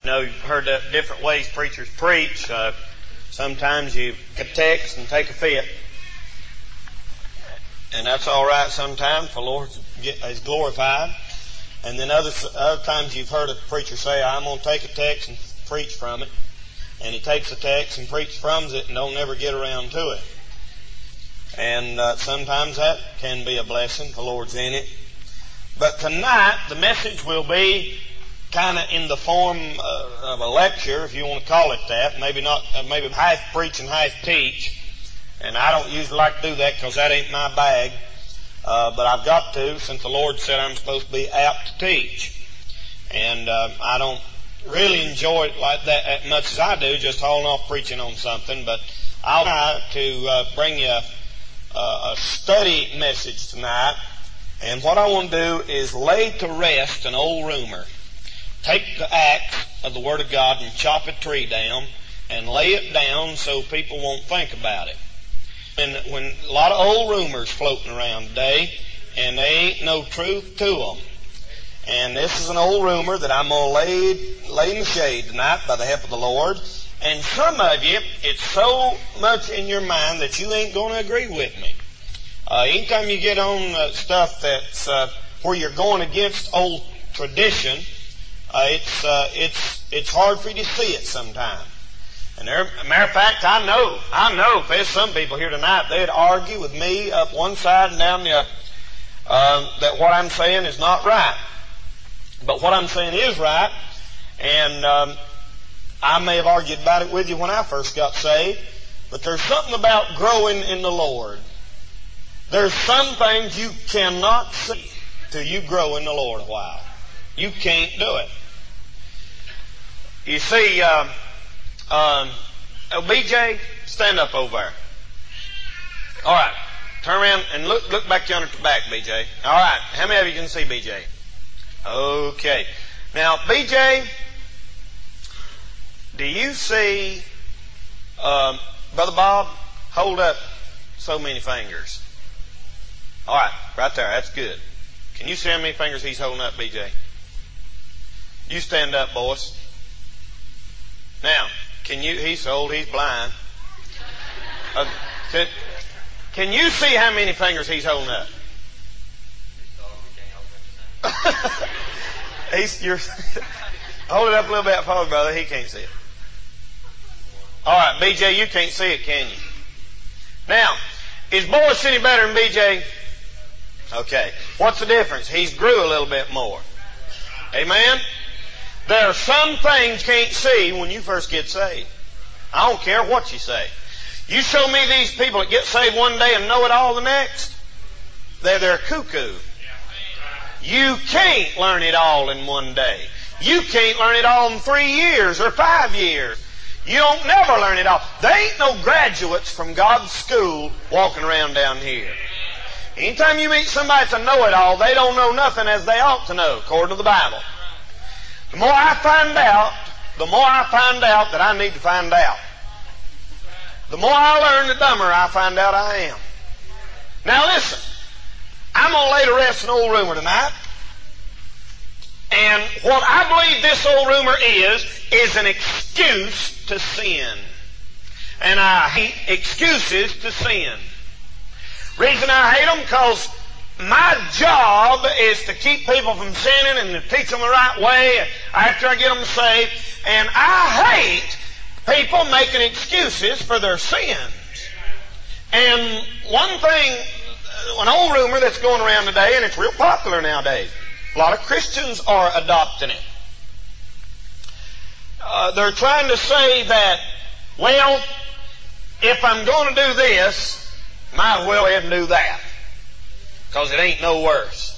You've heard different ways preachers preach. Sometimes you get a text and take a fit. And that's all right sometimes, for the Lord is glorified. And then other times you've heard a preacher say, I'm going to take a text and preach from it. And he takes the text and preaches from it and don't ever get around to it. And sometimes that can be a blessing. The Lord's in it. But tonight, the message will be kind of in the form of a lecture, if you want to call it that. Maybe not, maybe half preach and half teach. And I don't usually like to do that because that ain't my bag. But I've got to, since the Lord said I'm supposed to be apt to teach. And I don't really enjoy it like that as much as I do, just hauling off preaching on something. But I'll try to bring you a study message tonight. And what I want to do is lay to rest an old rumor. Take the axe of the Word of God and chop a tree down and lay it down so people won't think about it. And when a lot of old rumors floating around today, and there ain't no truth to them. And this is an old rumor that I'm going to lay in the shade tonight by the help of the Lord. And some of you, it's so much in your mind that you ain't going to agree with me. Anytime you get on stuff that's where you're going against old tradition, it's hard for you to see it sometimes. And matter of fact, I know if there's some people here tonight, they'd argue with me up one side and down the other that what I'm saying is not right. But what I'm saying is right, and I may have argued about it with you when I first got saved, but there's something about growing in the Lord. There's some things you cannot see till you grow in the Lord a while. You can't do it. You see, BJ, stand up over there. All right, turn around and look back yonder at the back, BJ. All right, how many of you can see BJ? Okay. Now, BJ, do you see Brother Bob hold up so many fingers? All right, right there. That's good. Can you see how many fingers he's holding up, BJ? You stand up, boys. Now, he's old, he's blind. Can you see how many fingers he's holding up? Hold it up a little bit forward, brother. He can't see it. All right, BJ, you can't see it, can you? Now, is Boris any better than BJ? Okay. What's the difference? He's grew a little bit more. Amen? There are some things you can't see when you first get saved. I don't care what you say. You show me these people that get saved one day and know it all the next, they're cuckoo. You can't learn it all in one day. You can't learn it all in 3 years or 5 years. You don't never learn it all. There ain't no graduates from God's school walking around down here. Anytime you meet somebody that's a know-it-all, they don't know nothing as they ought to know, according to the Bible. The more I find out that I need to find out. The more I learn, the dumber I find out I am. Now listen, I'm going to lay to rest an old rumor tonight. And what I believe this old rumor is an excuse to sin. And I hate excuses to sin. Reason I hate them because my job is to keep people from sinning and to teach them the right way after I get them saved. And I hate people making excuses for their sins. And one thing, an old rumor that's going around today, and it's real popular nowadays, a lot of Christians are adopting it. They're trying to say that, well, if I'm going to do this, might as well go ahead and do that, because it ain't no worse.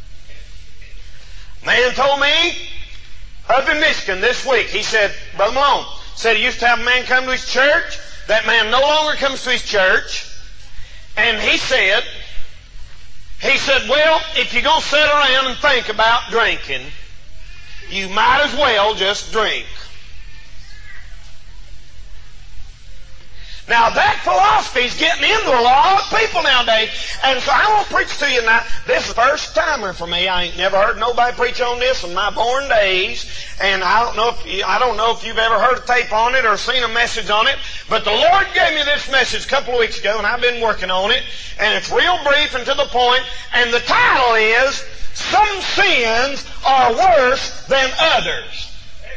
Man told me up in Michigan this week, he said, Brother Malone, said he used to have a man come to his church. That man no longer comes to his church. And he said, well, if you're going to sit around and think about drinking, you might as well just drink. Now that philosophy is getting into a lot of people nowadays. And so I want to preach to you tonight. This is the first timer for me. I ain't never heard nobody preach on this in my born days. And I don't know if you've ever heard a tape on it or seen a message on it. But the Lord gave me this message a couple of weeks ago, and I've been working on it. And it's real brief and to the point. And the title is, Some Sins Are Worse Than Others.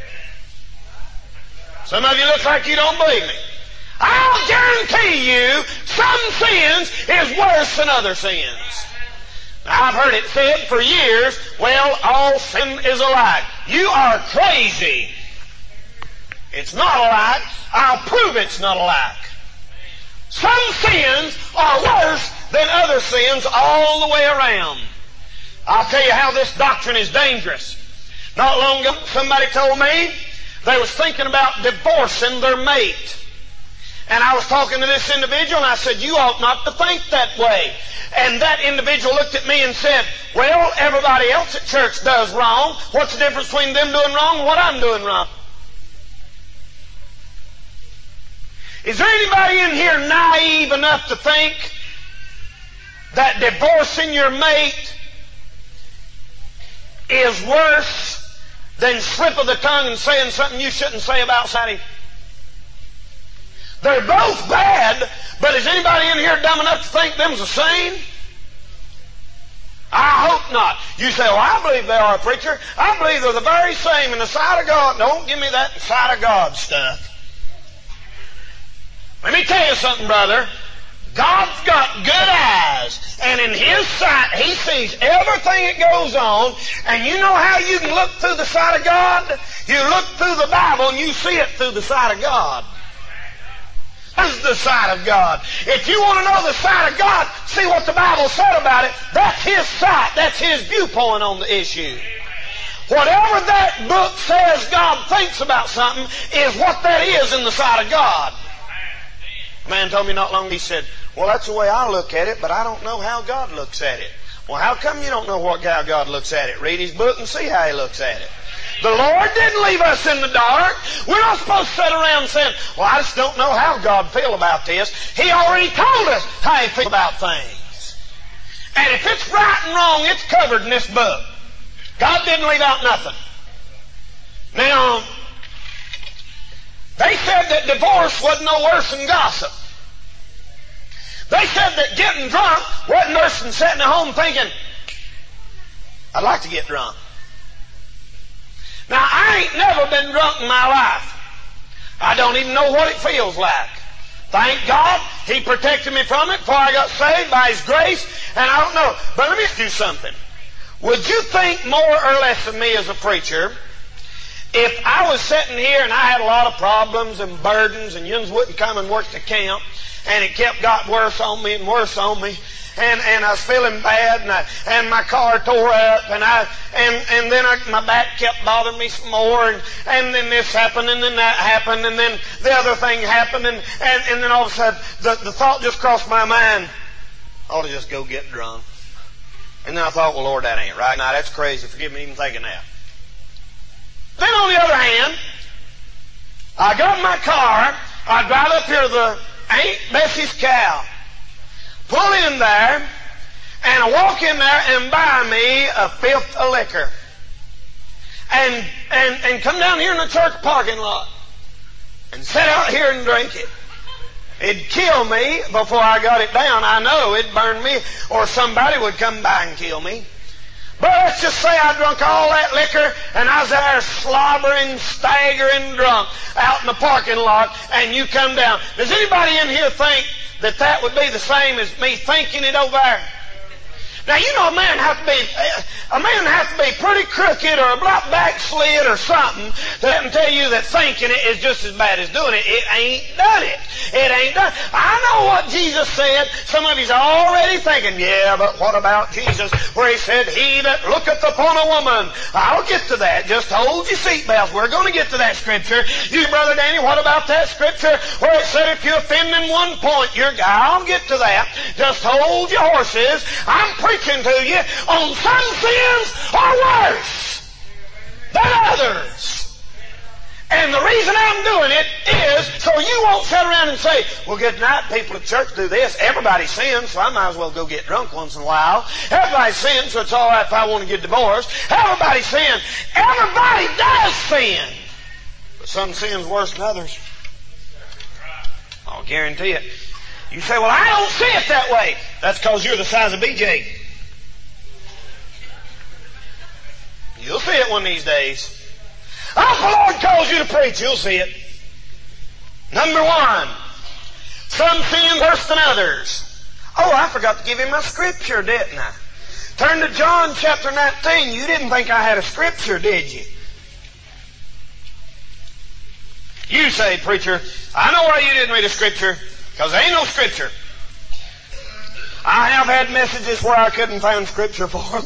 Some of you look like you don't believe me. I'll guarantee you some sins is worse than other sins. Now, I've heard it said for years, well, all sin is alike. You are crazy. It's not alike. I'll prove it's not alike. Some sins are worse than other sins all the way around. I'll tell you how this doctrine is dangerous. Not long ago, somebody told me they was thinking about divorcing their mate. And I was talking to this individual, and I said, you ought not to think that way. And that individual looked at me and said, well, everybody else at church does wrong. What's the difference between them doing wrong and what I'm doing wrong? Is there anybody in here naive enough to think that divorcing your mate is worse than slip of the tongue and saying something you shouldn't say about somebody? They're both bad, but is anybody in here dumb enough to think them's the same? I hope not. You say, well, I believe they are, preacher. I believe they're the very same in the sight of God. Don't give me that sight of God stuff. Let me tell you something, brother. God's got good eyes, and in His sight, He sees everything that goes on, and you know how you can look through the sight of God? You look through the Bible, and you see it through the sight of God. Is the sight of God. If you want to know the sight of God, see what the Bible said about it. That's His sight. That's His viewpoint on the issue. Whatever that book says God thinks about something is what that is in the sight of God. A man told me not long ago, he said, well, that's the way I look at it, but I don't know how God looks at it. Well, how come you don't know how God looks at it? Read His book and see how He looks at it. The Lord didn't leave us in the dark. We're not supposed to sit around saying, well, I just don't know how God feels about this. He already told us how He feels about things. And if it's right and wrong, it's covered in this book. God didn't leave out nothing. Now, they said that divorce wasn't no worse than gossip. They said that getting drunk wasn't worse than sitting at home thinking, I'd like to get drunk. Now, I ain't never been drunk in my life. I don't even know what it feels like. Thank God He protected me from it before I got saved by His grace, and I don't know. But let me ask you something. Would you think more or less of me as a preacher if I was sitting here and I had a lot of problems and burdens and yous wouldn't come and work the camp, and it got worse on me and worse on me, and I was feeling bad, and my car tore up, and then my back kept bothering me some more, and then this happened, and then that happened, and then the other thing happened, and then all of a sudden the thought just crossed my mind, I ought to just go get drunk. And then I thought, well, Lord, that ain't right. Now, that's crazy. Forgive me even thinking that. Then on the other hand, I got in my car, I drive up here to the Aunt Bessie's cow, pull in there, and I walk in there and buy me a fifth of liquor. And come down here in the church parking lot and sit out here and drink it. It'd kill me before I got it down. I know it'd burn me, or somebody would come by and kill me. But let's just say I drunk all that liquor and I was there slobbering, staggering drunk out in the parking lot, and you come down. Does anybody in here think that would be the same as me thinking it over there? Now, you know, a man has to be pretty crooked or about backslid or something to tell you that thinking it is just as bad as doing it. It ain't done it. It ain't done. I know what Jesus said. Some of you's already thinking, yeah, but what about Jesus, where He said, He that looketh upon a woman. I'll get to that. Just hold your seatbelts. We're going to get to that scripture. You, Brother Danny, what about that scripture where it said if you offend in one point, I'll get to that. Just hold your horses. I'm preaching to you on some sins are worse than others. And the reason I'm doing it is so you won't sit around and say, well, good night, people at church do this. Everybody sins, so I might as well go get drunk once in a while. Everybody sins, so it's all right if I want to get divorced. Everybody sins. Everybody does sin. But some sins worse than others. I'll guarantee it. You say, well, I don't see it that way. That's because you're the size of BJ. You'll see it one of these days. If the Lord calls you to preach, you'll see it. Number one, some sin worse than others. Oh, I forgot to give him my scripture, didn't I? Turn to John chapter 19. You didn't think I had a scripture, did you? You say, preacher, I know why you didn't read a scripture, because there ain't no scripture. I have had messages where I couldn't find scripture for them.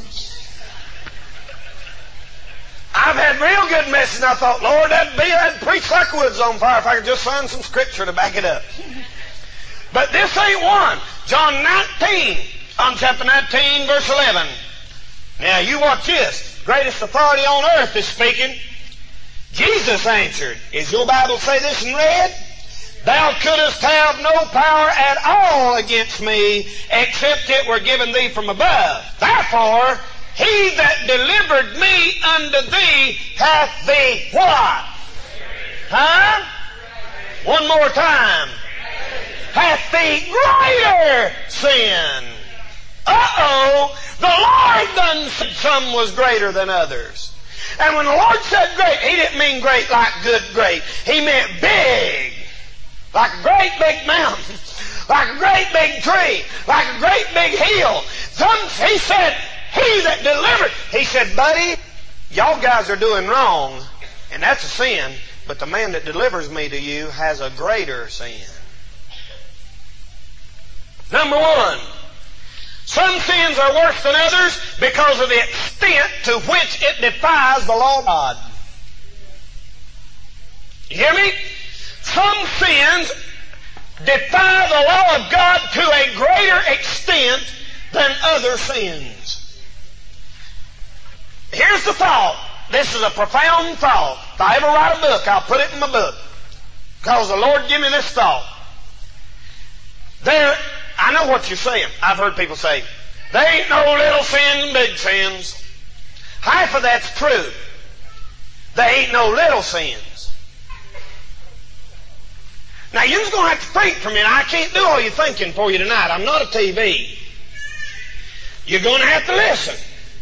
I've had real good messages, and I thought, Lord, I'd preach like woods on fire if I could just find some scripture to back it up. But this ain't one. John 19, on chapter 19, verse 11. Now, you watch this. Greatest authority on earth is speaking. Jesus answered. Is your Bible say this in red? Thou couldst have no power at all against me, except it were given thee from above. Therefore, he that delivered me unto thee hath thee what? Huh? One more time. Hath thee greater sin. The Lord done said some was greater than others. And when the Lord said great, He didn't mean great like good great. He meant big. Like a great big mountain. Like a great big tree. Like a great big hill. He said, He that delivered. He said, buddy, y'all guys are doing wrong, and that's a sin, but the man that delivers me to you has a greater sin. Number one, some sins are worse than others because of the extent to which it defies the law of God. You hear me? Some sins defy the law of God to a greater extent than other sins. Here's the thought. This is a profound thought. If I ever write a book, I'll put it in my book. Because the Lord gave me this thought. I know what you're saying. I've heard people say, there ain't no little sins and big sins. Half of that's true. There ain't no little sins. Now, you're just going to have to think for a minute. I can't do all your thinking for you tonight. I'm not a TV. You're going to have to listen.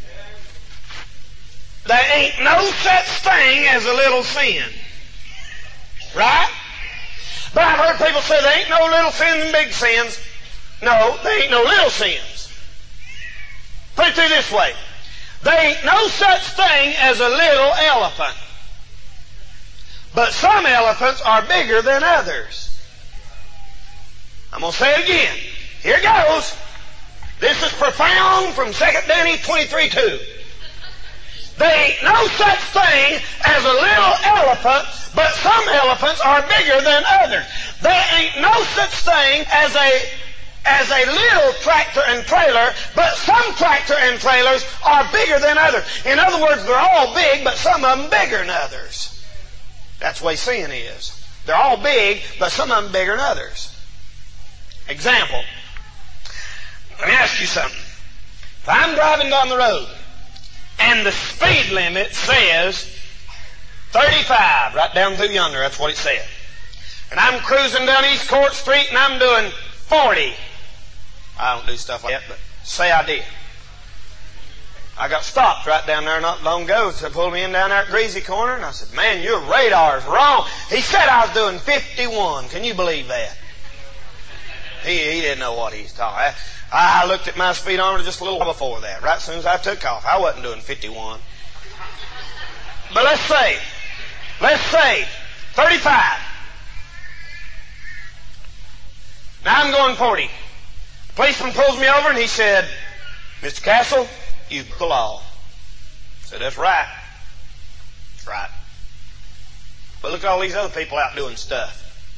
There ain't no such thing as a little sin. Right? But I've heard people say there ain't no little sins and big sins. No, there ain't no little sins. Put it through this way. There ain't no such thing as a little elephant. But some elephants are bigger than others. I'm going to say it again. Here it goes. This is profound from 2 Denny 23:2. There ain't no such thing as a little elephant, but some elephants are bigger than others. There ain't no such thing as a little tractor and trailer, but some tractor and trailers are bigger than others. In other words, they're all big, but some of them bigger than others. That's the way sin is. They're all big, but some of them bigger than others. Example. Let me ask you something. If I'm driving down the road, and the speed limit says 35, right down through yonder, that's what it said. And I'm cruising down East Court Street and I'm doing 40. I don't do stuff like that, but say I did. I got stopped right down there not long ago. So they pulled me in down there at Greasy Corner and I said, man, your radar's wrong. He said I was doing 51. Can you believe that? He didn't know what he was talking. I looked at my speedometer just a little while before that. Right as soon as I took off, I wasn't doing 51. But let's say 35. Now I'm going 40. The policeman pulls me over and he said, Mr. Castle, you broke the law. I said, that's right. That's right. But look at all these other people out doing stuff.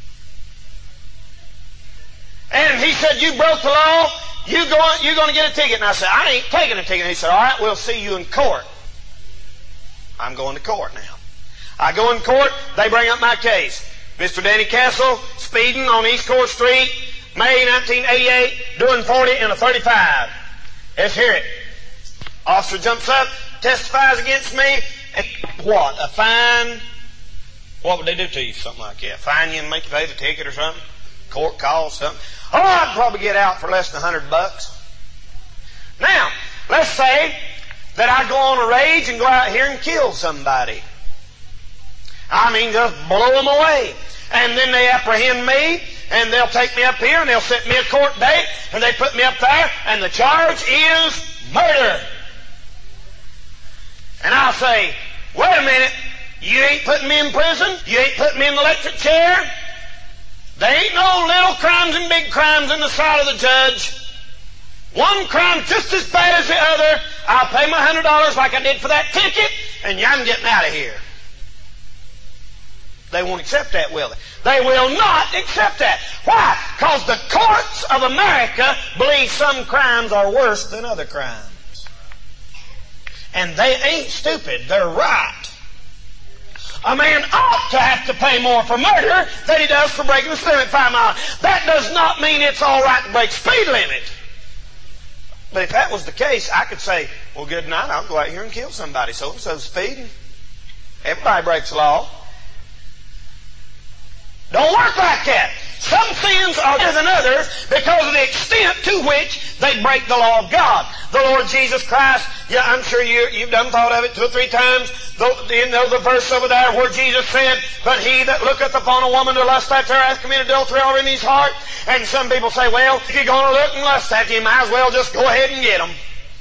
And he said, you broke the law, you're going to get a ticket. And I said, I ain't taking a ticket. And he said, all right, we'll see you in court. I'm going to court now. I go in court, they bring up my case. Mr. Danny Castle, speeding on East Court Street, May 1988, doing 40 in a 35. Let's hear it. Officer jumps up, testifies against me, and what? A fine? What would they do to you? Something like that. Fine you and make you pay the ticket or something? Court call, something? Oh, I'd probably get out for less than $100. Now, let's say that I go on a rage and go out here and kill somebody. I mean, just blow them away. And then they apprehend me, and they'll take me up here, and they'll set me a court date, and they put me up there, and the charge is murder. And I'll say, wait a minute, you ain't putting me in prison? You ain't putting me in the electric chair? There ain't no little crimes and big crimes in the sight of the judge. One crime just as bad as the other. I'll pay my $100 like I did for that ticket, and I'm getting out of here. They won't accept that, will they? They will not accept that. Why? Because the courts of America believe some crimes are worse than other crimes. And they ain't stupid. They're right. A man ought to have to pay more for murder than he does for breaking the speed limit 5 miles. That does not mean it's all right to break speed limit. But if that was the case, I could say, well, good night, I'll go out here and kill somebody. So-and-so's speeding. Everybody breaks the law. Don't work like that. Some sins are better than others because of the extent to which they break the law of God. The Lord Jesus Christ, yeah, I'm sure you've done thought of it 2 or 3 times. You know the verse over there where Jesus said, but he that looketh upon a woman to lust after her hath committed adultery already in his heart. And some people say, well, if you're going to look and lust after, you might as well just go ahead and get them.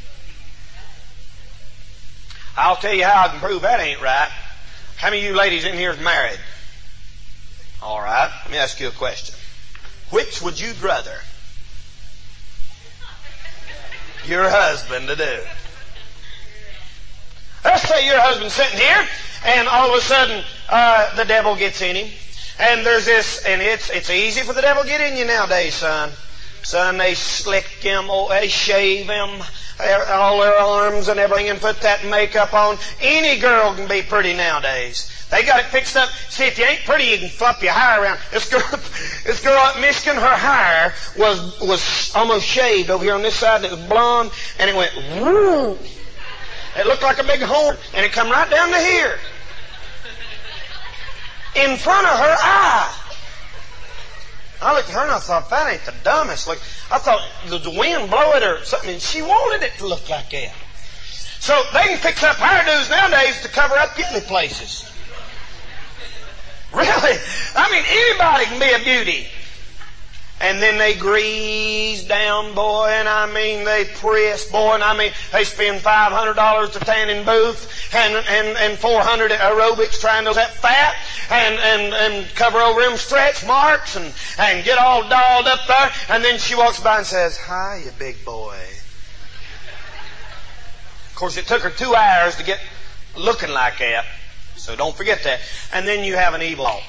I'll tell you how I can prove that ain't right. How many of you ladies in here is married? All right, let me ask you a question. Which would you rather your husband to do? Let's say your husband's sitting here, and all of a sudden the devil gets in him, and there's this, and it's easy for the devil to get in you nowadays, son. Son, they slick him, they shave him, all their arms and everything, and put that makeup on. Any girl can be pretty nowadays. They got it fixed up. See, if you ain't pretty, you can flop your hair around. This girl at Michigan, her hair was almost shaved over here on this side, and it was blonde, and it went woo. It looked like a big horn, and it come right down to here, in front of her eye. I looked at her and I thought, that ain't the dumbest. Like, I thought the wind blow it or something, and she wanted it to look like that. So they can fix up hairdos nowadays to cover up ugly places. Really? I mean, anybody can be a beauty. And then they grease down, boy, and I mean, they press, boy, and I mean, they spend $500 to tanning booth and $400 at aerobics trying to lose that fat and cover over them stretch marks and get all dolled up there. And then she walks by and says, hi, you big boy. Of course, it took her 2 hours to get looking like that. So don't forget that. And then you have an evil thought.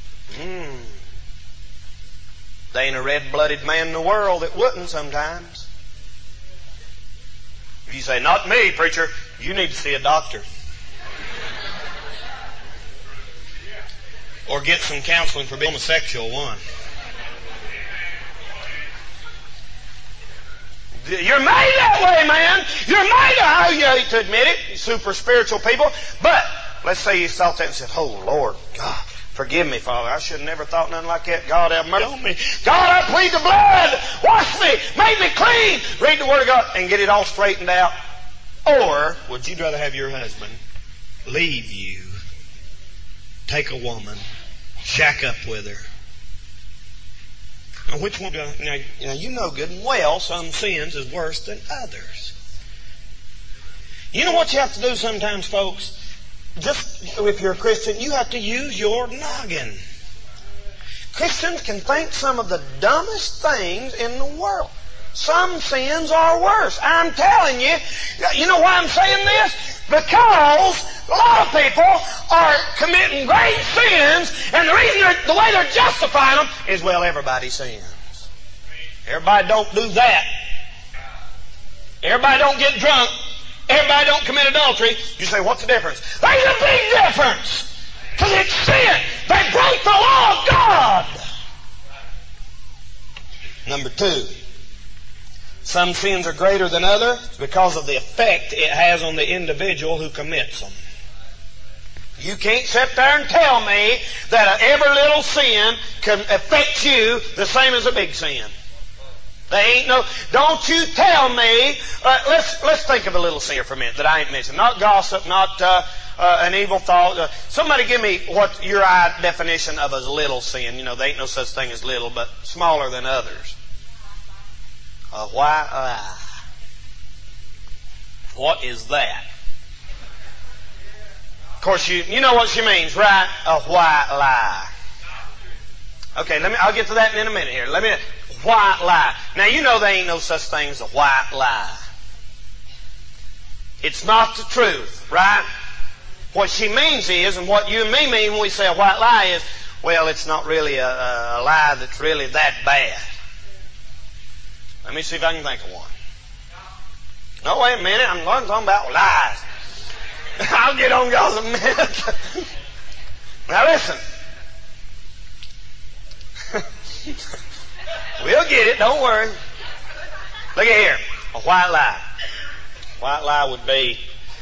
There ain't a red-blooded man in the world that wouldn't sometimes. If you say, not me, preacher, you need to see a doctor. Or get some counseling for being homosexual, one. You're made that way, man. You're made that way. You hate to admit it. Super spiritual people. But let's say you thought that and said, oh, Lord, God, forgive me, Father. I should have never thought nothing like that. God, have mercy on me. God, I plead the blood. Wash me. Make me clean. Read the Word of God and get it all straightened out. Or would you rather have your husband leave you, take a woman, shack up with her? Now, which one? Now, you know good and well some sins is worse than others. You know what you have to do sometimes, folks? Just if you're a Christian, you have to use your noggin. Christians can think some of the dumbest things in the world. Some sins are worse. I'm telling you. You know why I'm saying this? Because a lot of people are committing great sins, and the reason the way they're justifying them is, well, everybody sins. Everybody don't do that. Everybody don't get drunk. Everybody don't commit adultery. You say, what's the difference? There's a big difference. to the extent they break the law of God. Number two, some sins are greater than others because of the effect it has on the individual who commits them. You can't sit there and tell me that every little sin can affect you the same as a big sin. There ain't no. Don't you tell me. Let's think of a little sin here for a minute that I ain't mentioned. Not gossip, not an evil thought. Somebody give me what your definition of a little sin. You know, there ain't no such thing as little, but smaller than others. A white lie. What is that? Of course, you know what she means, right? A white lie. Okay, I'll get to that in a minute here. White lie. Now, you know there ain't no such thing as a white lie. It's not the truth, right? What she means is, and what you and me mean when we say a white lie is, well, it's not really a lie that's really that bad. Let me see if I can think of one. No, wait a minute. I'm talking about lies. I'll get on y'all in a minute. Now listen. We'll get it. Don't worry. Look at here. A white lie. A white lie would be,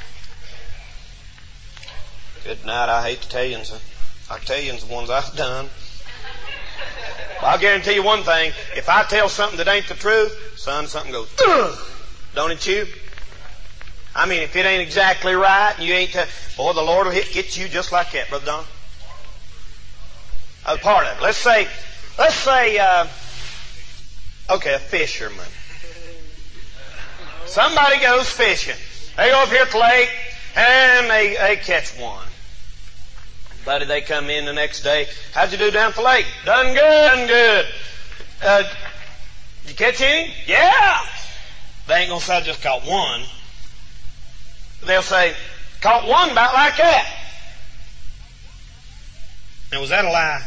good night, I hate to tell you, I tell you the ones I've done. But I'll guarantee you one thing. If I tell something that ain't the truth, son, something goes, ugh! Don't it you? I mean, if it ain't exactly right, and you ain't, boy, the Lord will get you just like that, Brother Don. A part of it. Let's say, okay, a fisherman. Somebody goes fishing. They go up here at the lake, and they catch one. Buddy, they come in the next day. How'd you do down at the lake? Done good. Did you catch any? Yeah. They ain't gonna say I just caught one. They'll say, caught one about like that. Now, was that a lie?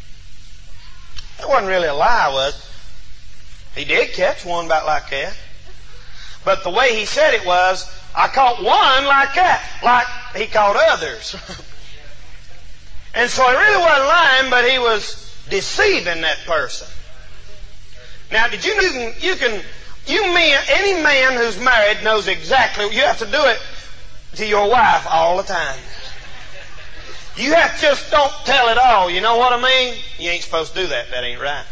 It wasn't really a lie, was it? He did catch one about like that. But the way he said it was, I caught one like that, like he caught others. And so he really wasn't lying, but he was deceiving that person. Now, did you know any man who's married knows exactly, you have to do it to your wife all the time. You have to just don't tell it all. You know what I mean? You ain't supposed to do that. That ain't right.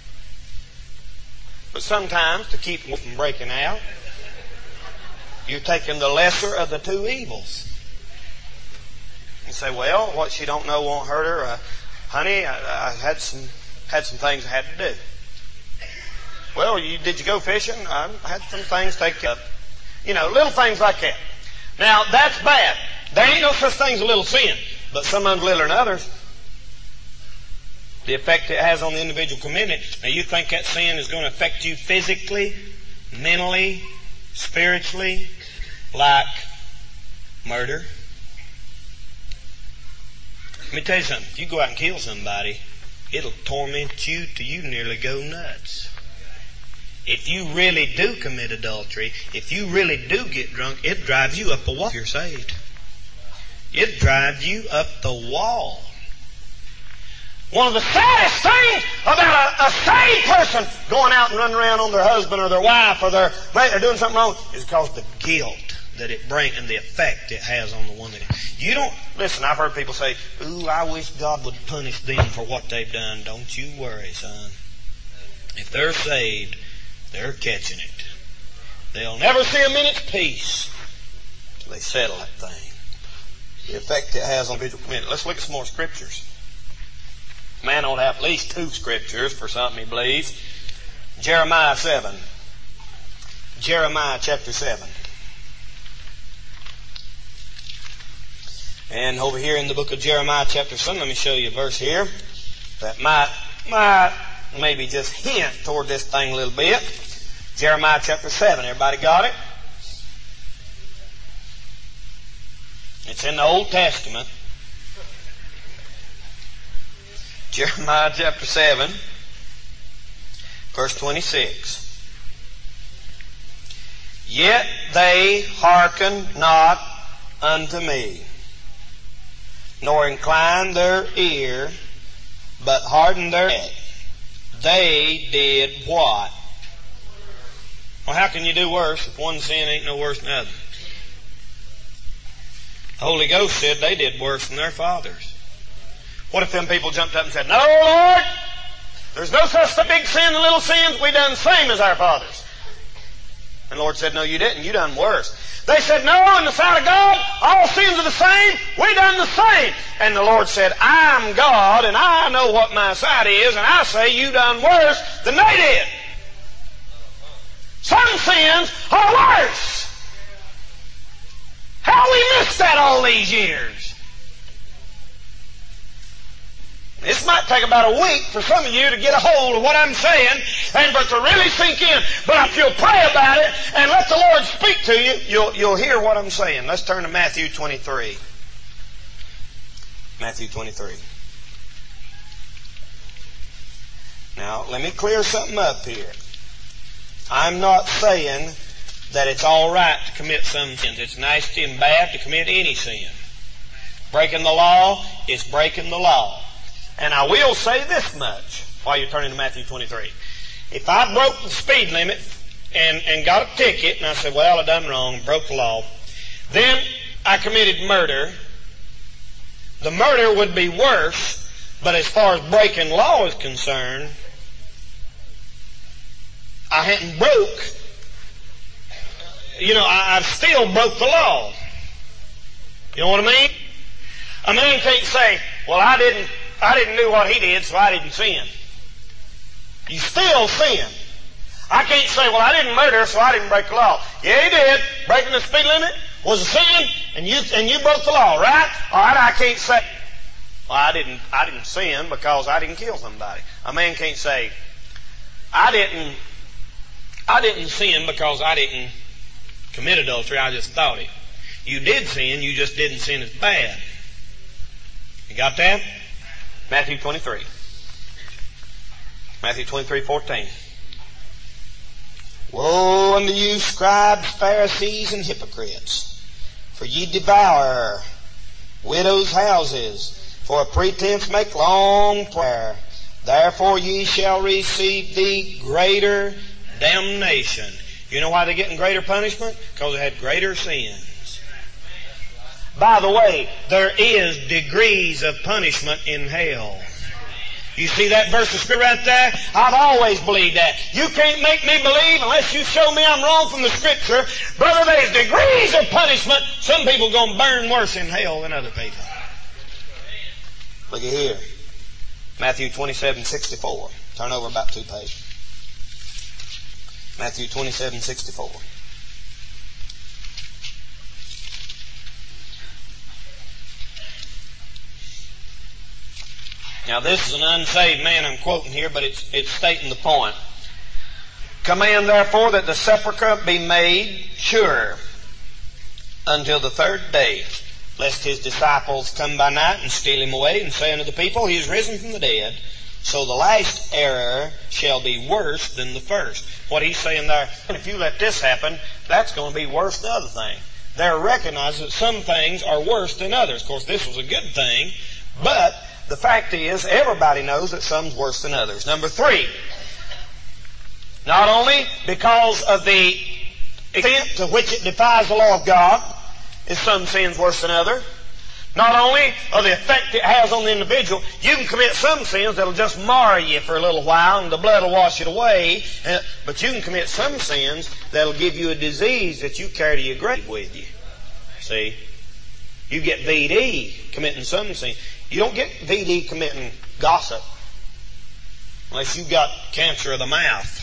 But sometimes, to keep them from breaking out, you're taking the lesser of the two evils. You say, well, what she don't know won't hurt her. Honey, I had some things I had to do. Well, did you go fishing? I had some things to take care of. You know, little things like that. Now, that's bad. There ain't no such thing as a little sin. But some of them's littler than others. The effect it has on the individual committing it. Now, you think that sin is going to affect you physically, mentally, spiritually, like murder? Let me tell you something. If you go out and kill somebody, it'll torment you till you nearly go nuts. If you really do commit adultery, if you really do get drunk, it drives you up the wall if you're saved. It drives you up the wall. One of the saddest things about a saved person going out and running around on their husband or their wife or they're doing something wrong is because the guilt that it brings and the effect it has on the one that you don't listen. I've heard people say, "Ooh, I wish God would punish them for what they've done." Don't you worry, son. If they're saved, they're catching it. They'll never see a minute's peace till they settle that thing. The effect it has on individual commitment. Let's look at some more scriptures. Man ought to have at least 2 scriptures for something he believes. Jeremiah 7. Jeremiah chapter 7. And over here in the book of Jeremiah chapter 7, let me show you a verse here that might maybe just hint toward this thing a little bit. Jeremiah chapter 7. Everybody got it? It's in the Old Testament. Jeremiah chapter 7, verse 26. Yet they hearken not unto me, nor incline their ear, but hardened their neck. They did what? Well, how can you do worse if one sin ain't no worse than the other? The Holy Ghost said they did worse than their fathers. What if them people jumped up and said, "No, Lord, there's no such big sin and little sins. We done the same as our fathers." And the Lord said, "No, you didn't. You done worse." They said, "No, in the sight of God, all sins are the same. We done the same." And the Lord said, "I'm God, and I know what my sight is, and I say you done worse than they did." Some sins are worse. How we missed that all these years? This might take about a week for some of you to get a hold of what I'm saying and for it to really sink in. But if you'll pray about it and let the Lord speak to you, you'll hear what I'm saying. Let's turn to Matthew 23. Matthew 23. Now, let me clear something up here. I'm not saying that it's all right to commit some sins. It's nasty and bad to commit any sin. Breaking the law is breaking the law. And I will say this much while you're turning to Matthew 23. If I broke the speed limit and got a ticket and I said, "Well, I done wrong, broke the law," then I committed murder, the murder would be worse, but as far as breaking law is concerned, I hadn't broke. I still broke the law. You know what I mean? A man can't say, "Well, I didn't do what he did, so I didn't sin." You still sin. I can't say, "Well, I didn't murder, so I didn't break the law." Yeah, you did. Breaking the speed limit was a sin, and you broke the law, right? All right, I can't say, "Well, I didn't sin because I didn't kill somebody." A man can't say, I didn't sin because I didn't commit adultery, I just thought it." You did sin, you just didn't sin as bad. You got that? Matthew 23. Matthew 23:14. "Woe unto you, scribes, Pharisees, and hypocrites! For ye devour widows' houses, for a pretense make long prayer. Therefore ye shall receive the greater damnation." You know why they're getting greater punishment? Because they had greater sins. By the way, there is degrees of punishment in hell. You see that verse of Scripture right there? I've always believed that. You can't make me believe unless you show me I'm wrong from the Scripture. Brother, there's degrees of punishment. Some people are going to burn worse in hell than other people. Look at here. Matthew 27:64. Turn over about 2 pages. Matthew 27:64. Now this is an unsaved man I'm quoting here, but it's stating the point. "Command therefore that the sepulchre be made sure until the third day, lest his disciples come by night and steal him away, and say unto the people, He is risen from the dead. So the last error shall be worse than the first." What he's saying there, and if you let this happen, that's going to be worse than the other thing. They're recognizing that some things are worse than others. Of course, this was a good thing, but the fact is, everybody knows that some's worse than others. Number 3, not only because of the extent to which it defies the law of God, is some sins worse than others. Not only of the effect it has on the individual, you can commit some sins that'll just mar you for a little while and the blood will wash it away, but you can commit some sins that'll give you a disease that you carry to your grave with you. See? You get VD committing some sins. You don't get VD committing gossip unless you've got cancer of the mouth.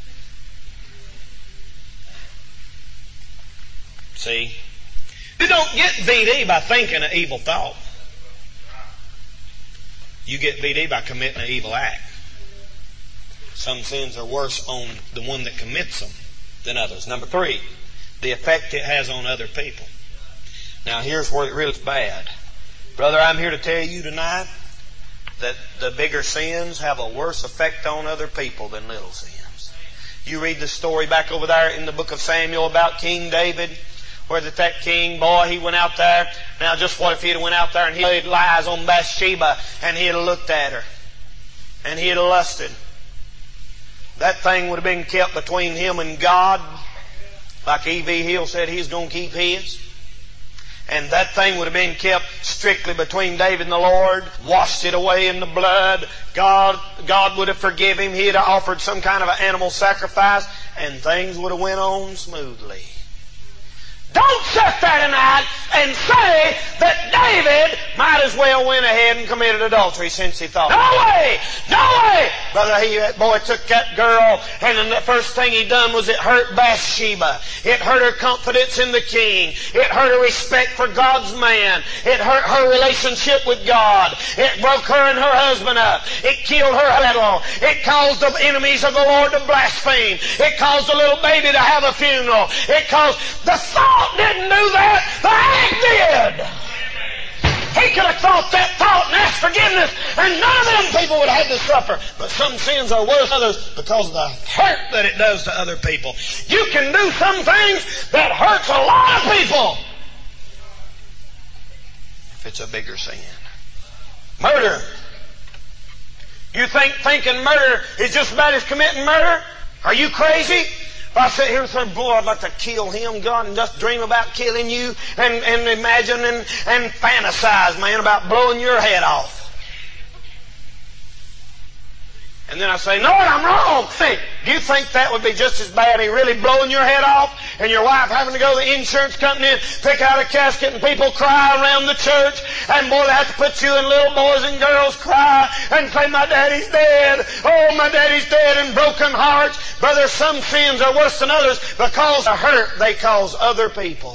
See? You don't get VD by thinking an evil thought. You get VD by committing an evil act. Some sins are worse on the one that commits them than others. Number 3, the effect it has on other people. Now here's where it really is bad. Brother, I'm here to tell you tonight that the bigger sins have a worse effect on other people than little sins. You read the story back over there in the book of Samuel about King David, where that king, boy, he went out there Now just what if he'd have went out there and he laid lies on Bathsheba and he'd have looked at her and he'd have lusted? That thing would have been kept between him and God, like E.V. Hill said he's going to keep his. And that thing would have been kept strictly between David and the Lord, washed it away in the blood. God would have forgive him. He'd have offered some kind of an animal sacrifice, and things would have went on smoothly. Don't sit there tonight and say that David might as well went ahead and committed adultery since he thought. No way! No way! Brother, that boy took that girl, and then the first thing he done was it hurt Bathsheba. It hurt her confidence in the king. It hurt her respect for God's man. It hurt her relationship with God. It broke her and her husband up. It killed her battle. It caused the enemies of the Lord to blaspheme. It caused a little baby to have a funeral. It caused the thought didn't do that, the act did. He could have thought that thought and asked forgiveness, and none of them people would have had to suffer. But some sins are worse than others because of the hurt that it does to other people. You can do some things that hurts a lot of people if it's a bigger sin. Murder. You think thinking murder is just about as committing murder? Are you crazy? If I sit here and say, boy, I'd like to kill him, God, and just dream about killing you and imagine and fantasize, man, about blowing your head off. And then I say, no, I'm wrong. Hey, do you think that would be just as bad, he really blowing your head off and your wife having to go to the insurance company and pick out a casket and people cry around the church, and boy, they have to put you and little boys and girls cry and say, my daddy's dead. Oh, my daddy's dead, and broken hearts. Brother, some sins are worse than others because of hurt they cause other people.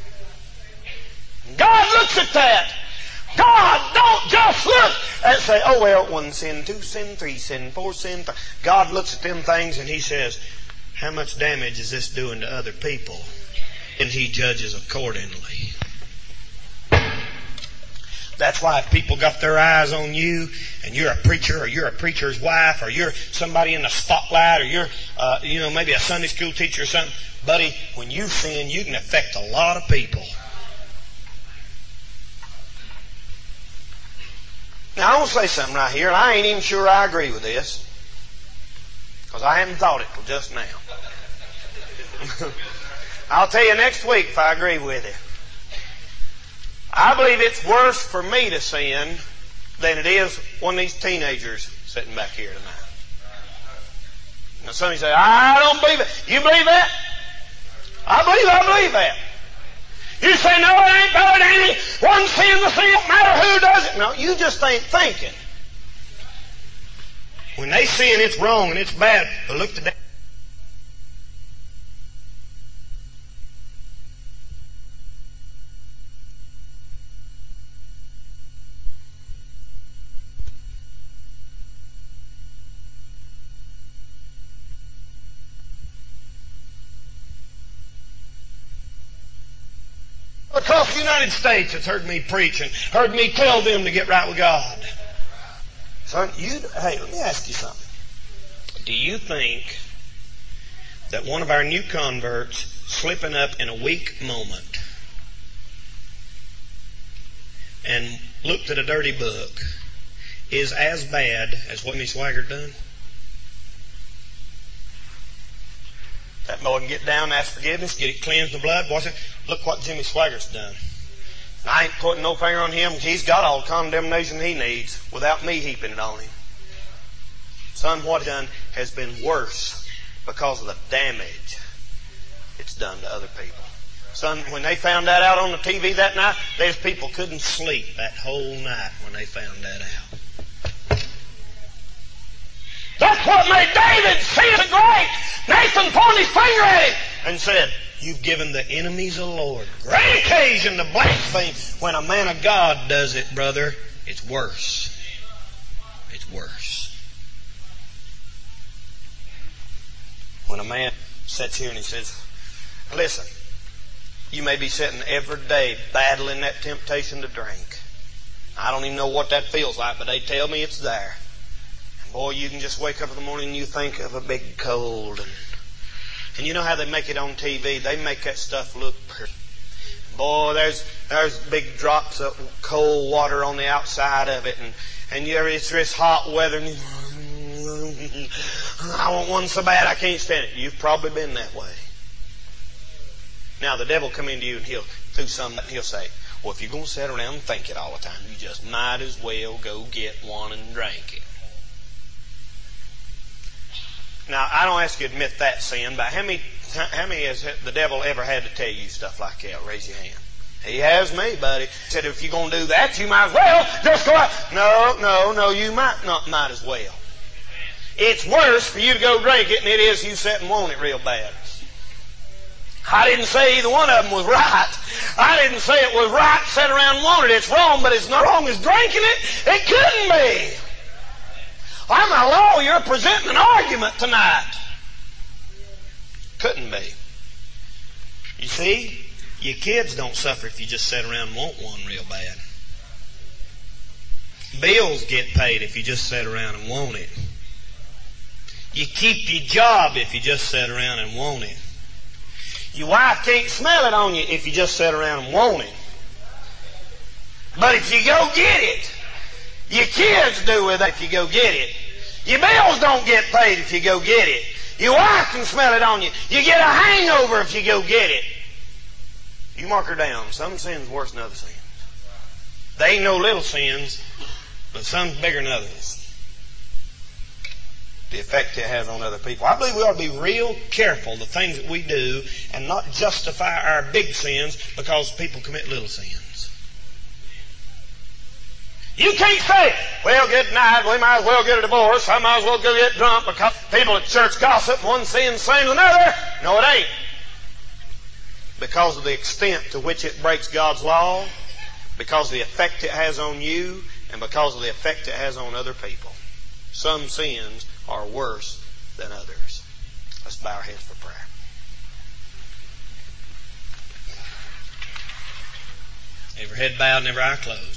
God looks at that. God don't just look and say, oh well, 1 sin, 2 sin, 3 sin, 4 sin. God looks at them things and He says, how much damage is this doing to other people? And He judges accordingly. That's why if people got their eyes on you and you're a preacher or you're a preacher's wife or you're somebody in the spotlight or you're maybe a Sunday school teacher or something, buddy, when you sin, you can affect a lot of people. Now, I want to say something right here, and I ain't even sure I agree with this, because I haven't thought it till just now. I'll tell you next week if I agree with it. I believe it's worse for me to sin than it is one of these teenagers sitting back here tonight. Now, some of you say, I don't believe it. You believe that? I believe that. You say, no, it ain't, no, it ain't. One sin, the sin, don't matter who does it. No, you just ain't thinking. When they sin, it's wrong and it's bad. But look today. Across the United States that's heard me preach and heard me tell them to get right with God. Son, hey, let me ask you something. Do you think that one of our new converts slipping up in a weak moment and looked at a dirty book is as bad as what Miss Swaggart done? That boy can get down, ask forgiveness, get it cleansed in the blood. Watch it. Look what Jimmy Swaggart's done. I ain't putting no finger on him. He's got all the condemnation he needs without me heaping it on him. Son, what he's done has been worse because of the damage it's done to other people. Son, when they found that out on the TV that night, there's people couldn't sleep that whole night when they found that out. That's what made David see it great. Nathan pointed his finger at him and said, you've given the enemies of the Lord great occasion to blaspheme. When a man of God does it, brother, it's worse. It's worse. When a man sits here and he says, listen, you may be sitting every day battling that temptation to drink. I don't even know what that feels like, but they tell me it's there. Boy, you can just wake up in the morning and you think of a big cold. And you know how they make it on TV? They make that stuff look pretty. Boy, there's big drops of cold water on the outside of it, and it's this hot weather, and I want one so bad I can't stand it. You've probably been that way. Now the devil come into you and he'll say, well, if you're going to sit around and think it all the time, you just might as well go get one and drink it. Now, I don't ask you to admit that sin, but how many has the devil ever had to tell you stuff like that? Raise your hand. He has me, buddy. He said, if you're going to do that, you might as well just go out. No, you might as well. It's worse for you to go drink it than it is you sit and want it real bad. I didn't say either one of them was right. I didn't say it was right to sit around and want it. It's wrong, but it's not wrong as drinking it. It couldn't be. I'm a lawyer presenting an argument tonight. Couldn't be. You see, your kids don't suffer if you just sit around and want one real bad. Bills get paid if you just sit around and want it. You keep your job if you just sit around and want it. Your wife can't smell it on you if you just sit around and want it. But if you go get it, your kids do with it if you go get it. Your bills don't get paid if you go get it. Your wife can smell it on you. You get a hangover if you go get it. You mark her down. Some sins worse than other sins. They ain't no little sins, but some's bigger than others. The effect it has on other people. I believe we ought to be real careful the things that we do and not justify our big sins because people commit little sins. You can't say, well, good night, we might as well get a divorce, I might as well go get drunk because people at church gossip, one sin same as another. No, it ain't. Because of the extent to which it breaks God's law, because of the effect it has on you, and because of the effect it has on other people. Some sins are worse than others. Let's bow our heads for prayer. Every head bowed and every eye closed.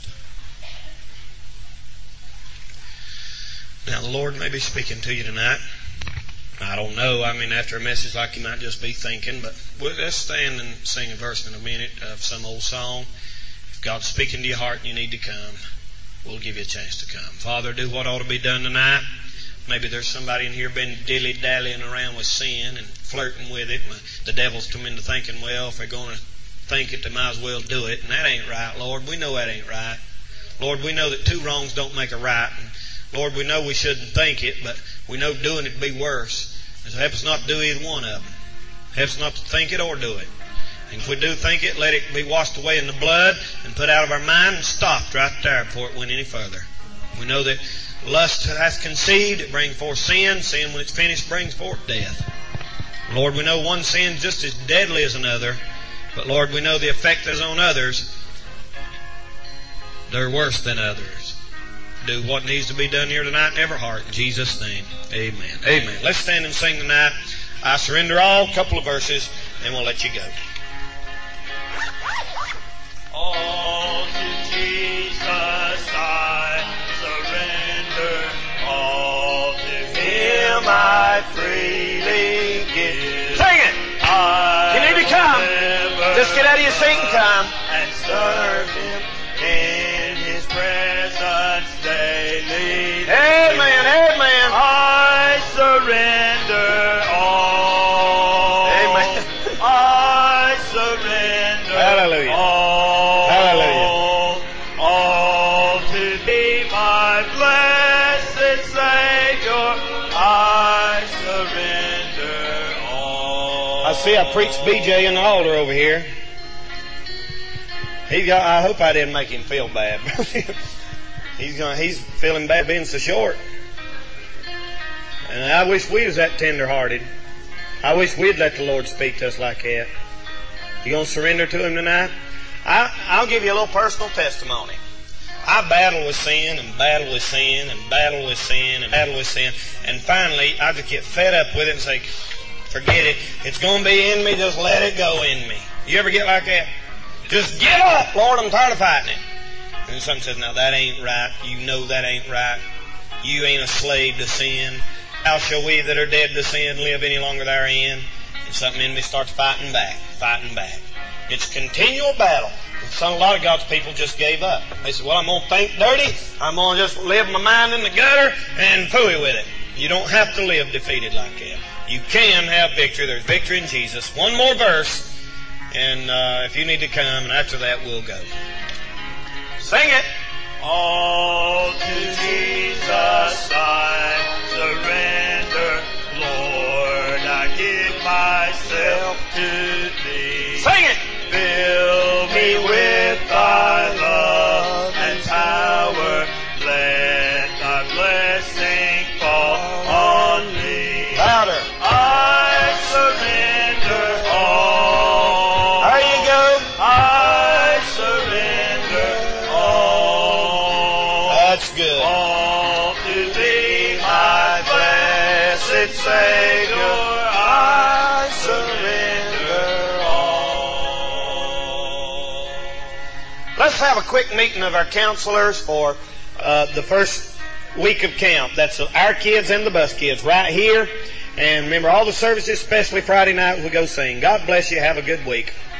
Now the Lord may be speaking to you tonight. I don't know. After a message like you might just be thinking, but let's stand and sing a verse in a minute of some old song. If God's speaking to your heart and you need to come, we'll give you a chance to come. Father, do what ought to be done tonight. Maybe there's somebody in here been dilly-dallying around with sin and flirting with it. The devil's come into thinking, well, if they're going to think it, they might as well do it. And that ain't right, Lord. We know that ain't right. Lord, we know that two wrongs don't make a right. And Lord, we know we shouldn't think it, but we know doing it would be worse. And so help us not to do either one of them. Help us not to think it or do it. And if we do think it, let it be washed away in the blood and put out of our mind and stopped right there before it went any further. We know that lust hath conceived, it brings forth sin. Sin, when it's finished, brings forth death. Lord, we know one sin is just as deadly as another. But Lord, we know the effect that's on others, they're worse than others. Do what needs to be done here tonight in every heart. In Jesus' name, amen. Amen. Let's stand and sing tonight. I surrender all. Couple of verses, and we'll let you go. All to Jesus I surrender. All to Him I freely give. Sing it. You need to come. Just get out of your seat and come. And serve Him in His presence daily. Amen, amen. I surrender all. Amen. I surrender Hallelujah. all. Hallelujah. All to Thee, my blessed Savior. I surrender all. I see I preached BJ in the altar over here. I hope I didn't make him feel bad. He's feeling bad being so short. And I wish we was that tender-hearted. I wish we'd let the Lord speak to us like that. You going to surrender to Him tonight? I'll give you a little personal testimony. I battle with sin and battle with sin and battle with sin and battle with sin. And finally, I just get fed up with it and say, forget it. It's going to be in me. Just let it go in me. You ever get like that? Just give up, Lord. I'm tired of fighting it. And somebody says, now that ain't right. You know that ain't right. You ain't a slave to sin. How shall we that are dead to sin live any longer therein? And something in me starts fighting back. It's continual battle. A lot of God's people just gave up. They said, well, I'm going to think dirty. I'm going to just live my mind in the gutter and phooey with it. You don't have to live defeated like that. You can have victory. There's victory in Jesus. One more verse, and if you need to come, and after that we'll go. Sing it. All to Jesus I surrender. Lord, I give myself to Thee. Sing it. Fill me with Thy love and power. Let Thy blessing fall on me. Louder. I surrender all. There you go. I surrender all. That's good. All to Thee, my blessed Savior, I surrender all. Let's have a quick meeting of our counselors for the first week of camp. That's our kids and the bus kids right here. And remember all the services, especially Friday night, we go sing. God bless you. Have a good week.